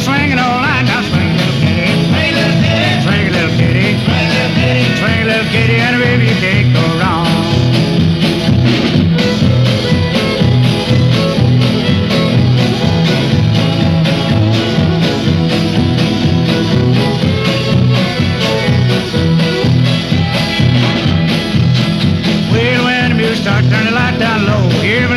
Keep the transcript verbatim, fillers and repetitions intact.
swinging all night. Now swing, little kitty. Swing, little kitty. Swing, little kitty, and baby, you can't go wrong. Well, when the music starts, turn the light down low. Everybody